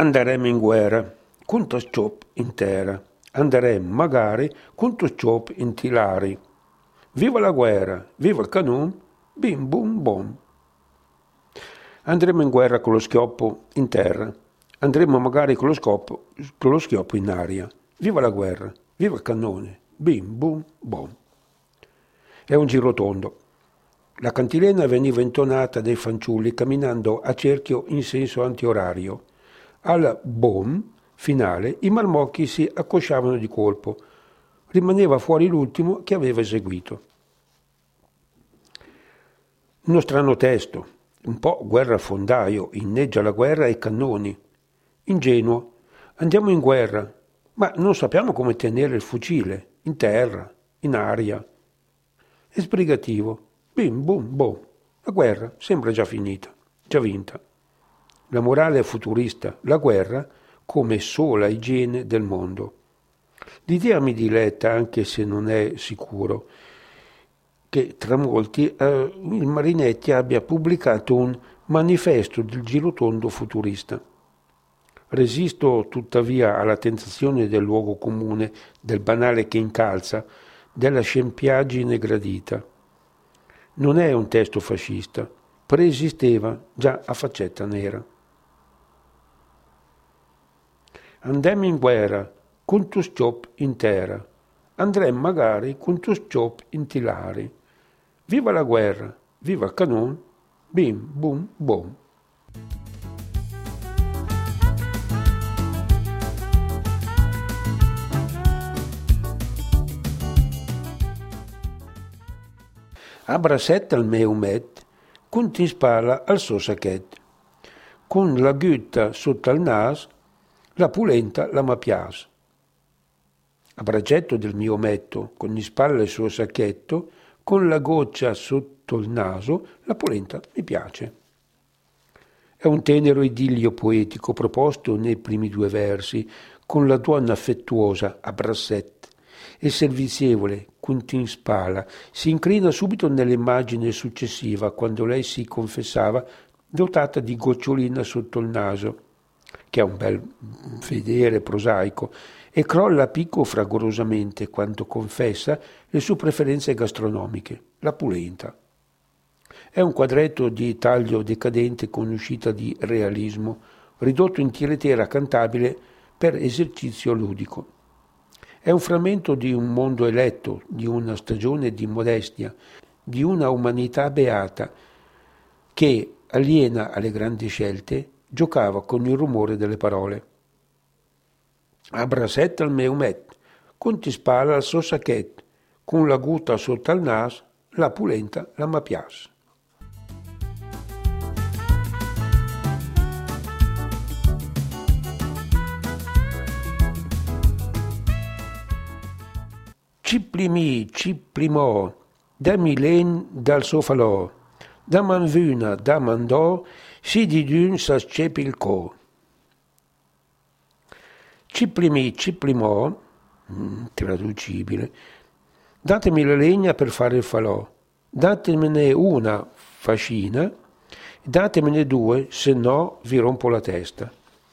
Anderemo in guerra, contro Sciop in terra. Anderemo magari contro Sciop in tilari. Viva la guerra, viva il canon, bim bum bom. Andremo in guerra con lo schioppo in terra. Andremo magari con lo schioppo in aria. Viva la guerra, viva il cannone, bim bum bom. È un girotondo. La cantilena veniva intonata dai fanciulli camminando a cerchio in senso antiorario. Al boom finale i marmocchi si accosciavano di colpo. Rimaneva fuori l'ultimo che aveva eseguito. Uno strano testo, un po' guerrafondaio, inneggia la guerra ai cannoni. Ingenuo, andiamo in guerra, ma non sappiamo come tenere il fucile, in terra, in aria. È sbrigativo, bim bum bom, la guerra sembra già finita, già vinta. La morale è futurista, la guerra come sola igiene del mondo. L'idea mi diletta, anche se non è sicuro, che tra molti il Marinetti abbia pubblicato un manifesto del girotondo futurista. Resisto tuttavia alla tentazione del luogo comune, del banale che incalza, della scempiaggine gradita. Non è un testo fascista, preesisteva già a faccetta nera. Andem in guerra, contro Sciop in terra. Andrem magari contro Sciop in tilari. Viva la guerra, viva il canon, bim bum bom. A brasetta al meu met, con in spalla al suo sacchet. Con la gutta sotto al nas, la pulenta la ma piace. A braccetto del mio metto, con in spalla il suo sacchetto, con la goccia sotto il naso, la polenta mi piace. È un tenero idillio poetico proposto nei primi due versi, con la donna affettuosa a brassette e servizievole, in spalla, si inclina subito nell'immagine successiva, quando lei si confessava dotata di gocciolina sotto il naso, che è un bel vedere prosaico, e crolla a picco fragorosamente quando confessa le sue preferenze gastronomiche, la pulenta. È un quadretto di taglio decadente con uscita di realismo, ridotto in tiretera cantabile per esercizio ludico. È un frammento di un mondo eletto, di una stagione di modestia, di una umanità beata, che, aliena alle grandi scelte, giocava con il rumore delle parole. A brasetta al meu met, con ti spalla al suo sacchet, con la gutta sotto al nas, la pulenta la ma piace. Ciplimò, da Milen dal sofalò, da manvuna, da mandò, si di dun sa cepilcò. Ciplimò, traducibile, datemi la legna per fare il falò, datemene una fascina, datemene due, se no vi rompo la testa.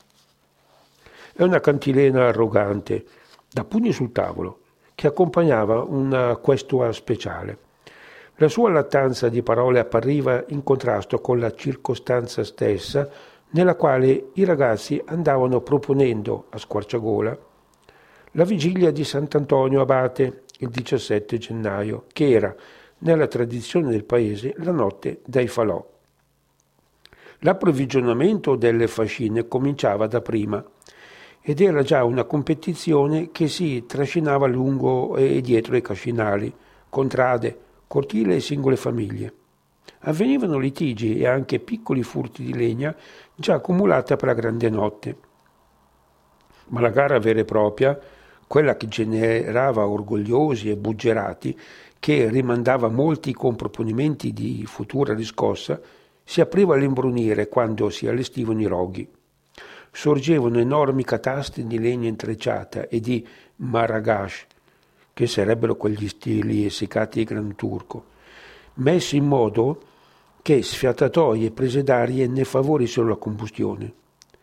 È una cantilena arrogante, da pugni sul tavolo, che accompagnava una questua speciale. La sua lattanza di parole appariva in contrasto con la circostanza stessa nella quale i ragazzi andavano proponendo a squarciagola la vigilia di Sant'Antonio Abate il 17 gennaio, che era, nella tradizione del paese, la notte dei falò. L'approvvigionamento delle fascine cominciava da prima ed era già una competizione che si trascinava lungo e dietro i cascinali, contrade, cortile e singole famiglie. Avvenivano litigi e anche piccoli furti di legna già accumulata per la grande notte. Ma la gara vera e propria, quella che generava orgogliosi e buggerati, che rimandava molti con proponimenti di futura riscossa, si apriva all'imbrunire quando si allestivano i roghi. Sorgevano enormi cataste di legna intrecciata e di maragash, che sarebbero quegli stili essiccati di Gran Turco, messi in modo che sfiatatoie e prese d'arie ne favorissero la combustione.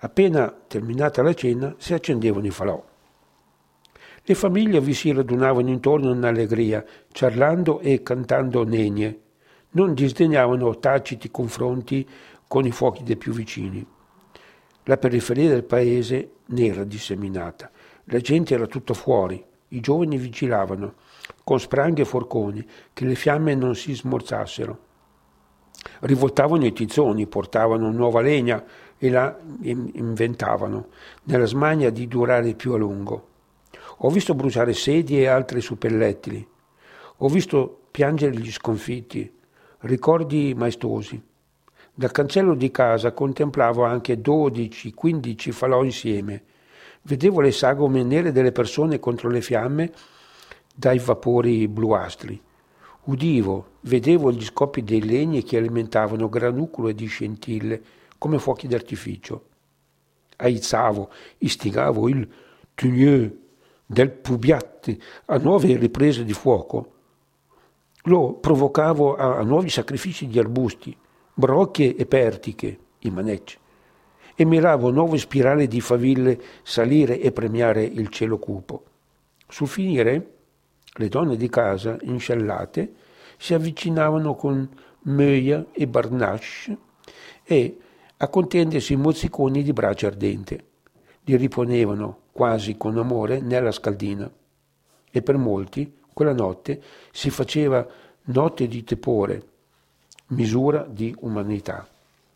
Appena terminata la cena si accendevano i falò. Le famiglie vi si radunavano intorno in allegria, ciarlando e cantando nenie. Non disdegnavano taciti confronti con i fuochi dei più vicini. La periferia del paese ne era disseminata. La gente era tutta fuori. I giovani vigilavano, con spranghe e forconi, che le fiamme non si smorzassero. Rivoltavano i tizzoni, portavano nuova legna e la inventavano, nella smania di durare più a lungo. Ho visto bruciare sedie e altri suppellettili. Ho visto piangere gli sconfitti, ricordi maestosi. Dal cancello di casa contemplavo anche 12-15 falò insieme. Vedevo le sagome nere delle persone contro le fiamme dai vapori bluastri. Vedevo gli scoppi dei legni che alimentavano granucole di scintille come fuochi d'artificio. Aizzavo, istigavo il tugneux del Pubiatti a nuove riprese di fuoco. Lo provocavo a nuovi sacrifici di arbusti, brocche e pertiche, i manecci, e miravo nuove spirali di faville salire e premiare il cielo cupo. Sul finire, le donne di casa, inscellate, si avvicinavano con Meuia e Barnache e a contendersi mozziconi di brace ardente. Li riponevano, quasi con amore, nella scaldina. E per molti, quella notte, si faceva notte di tepore, misura di umanità.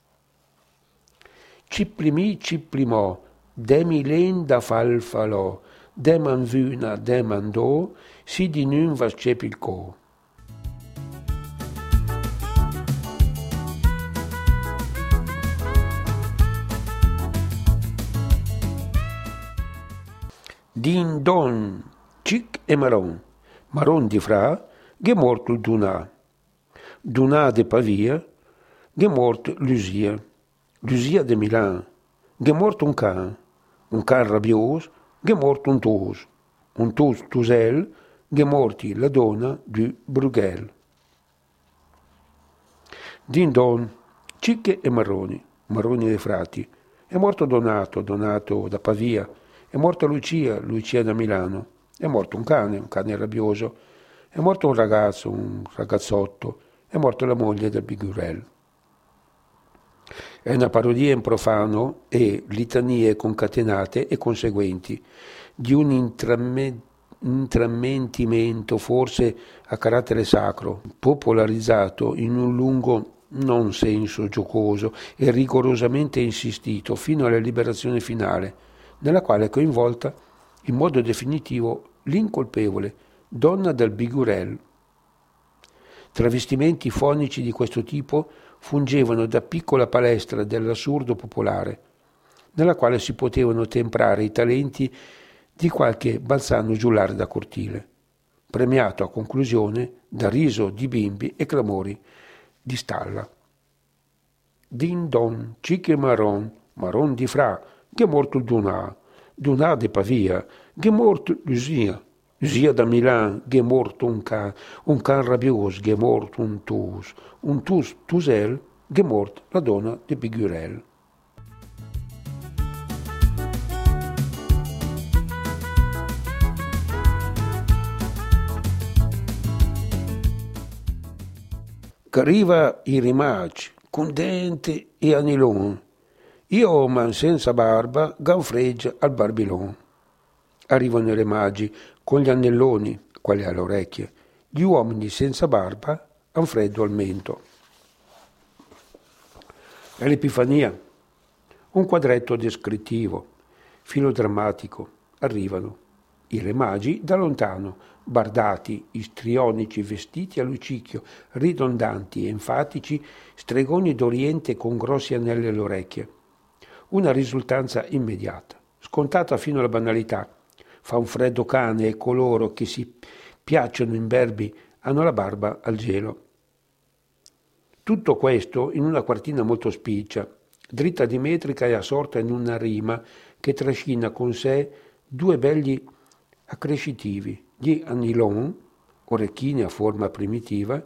Ciplimò, demi len da falfalò, deman vuna, deman do, si di nun vas cepilco. Din don, cic e Maron di Fra, gemort Dunà. Dunà de Pavia, gemort Lusia. Lusia de Milan, gemort un can rabios, gemort un tus tusel, gemorti la donna du Brughel. Din don, cicche e marroni dei frati. È morto Donato da Pavia. È morta Lucia da Milano. È morto un cane rabbioso. È morto un ragazzotto. È morta la moglie del Bigurel. È una parodia in profano e litanie concatenate e conseguenti di un intrammentimento forse a carattere sacro, popolarizzato in un lungo non senso giocoso e rigorosamente insistito fino alla liberazione finale, nella quale è coinvolta in modo definitivo l'incolpevole donna del Bigurel. Travestimenti fonici di questo tipo fungevano da piccola palestra dell'assurdo popolare, nella quale si potevano temprare i talenti di qualche balzano giullare da cortile, premiato a conclusione da riso di bimbi e clamori di stalla. Din don, cic e Maron di Fra, gemort Dunà de Pavia, gemort Lusia da Milan, gemort un can rabios, gemort un tus tusel, gemort la donna de Bigurel. Arriva i rimagi, con dente e anilon, io man senza barba, ganfreggia al barbilon. Arrivano i remagi con gli annelloni, quali alle orecchie, gli uomini senza barba han freddo al mento. È l'Epifania, un quadretto descrittivo, filodrammatico. Arrivano i re magi da lontano, bardati, istrionici, vestiti a lucicchio, ridondanti e enfatici, stregoni d'Oriente con grossi anelli alle orecchie. Una risultanza immediata, scontata fino alla banalità. Fa un freddo cane e coloro che si piacciono imberbi hanno la barba al gelo. Tutto questo in una quartina molto spiccia, dritta di metrica e assorta in una rima che trascina con sé due belli accrescitivi, gli annilon, orecchini a forma primitiva,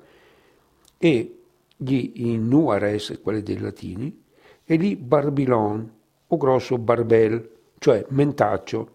e gli innuares, quelli dei latini, e gli barbilon, o grosso barbel, cioè mentaccio,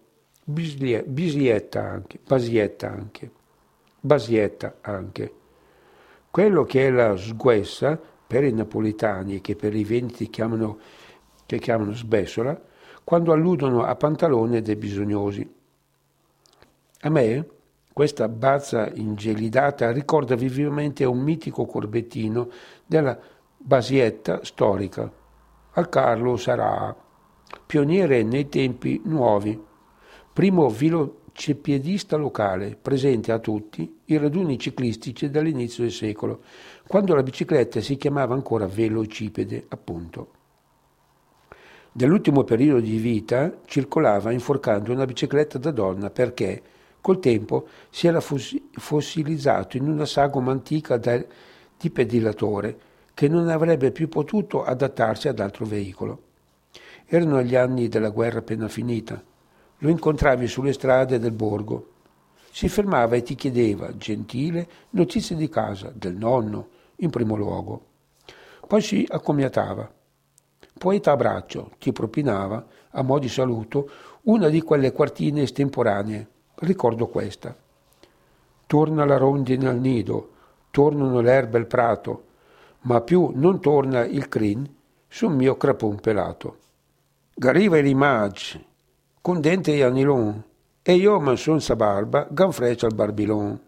basietta anche. Quello che è la sguessa, per i napoletani che per i veneti chiamano sbessola, quando alludono a pantalone dei bisognosi. A me questa bazza ingelidata ricorda vivamente un mitico corbettino della basietta storica, al Carlo Sarà, pioniere nei tempi nuovi, primo velocipiedista locale, presente a tutti i raduni ciclistici dall'inizio del secolo, quando la bicicletta si chiamava ancora velocipede, appunto. Nell'ultimo periodo di vita circolava inforcando una bicicletta da donna perché, col tempo, si era fossilizzato in una sagoma antica di pedilatore che non avrebbe più potuto adattarsi ad altro veicolo. Erano gli anni della guerra appena finita. Lo incontravi sulle strade del borgo. Si fermava e ti chiedeva, gentile, notizie di casa, del nonno, in primo luogo. Poi si accomiatava. Poeta a braccio, ti propinava, a mo' di saluto, una di quelle quartine estemporanee. Ricordo questa. Torna la rondine al nido, tornano l'erba e il prato, ma più non torna il crin sul mio crapon pelato. Gariva i rimaggi, con dente e anilon, e io man senza barba, ganfreccia al barbilon.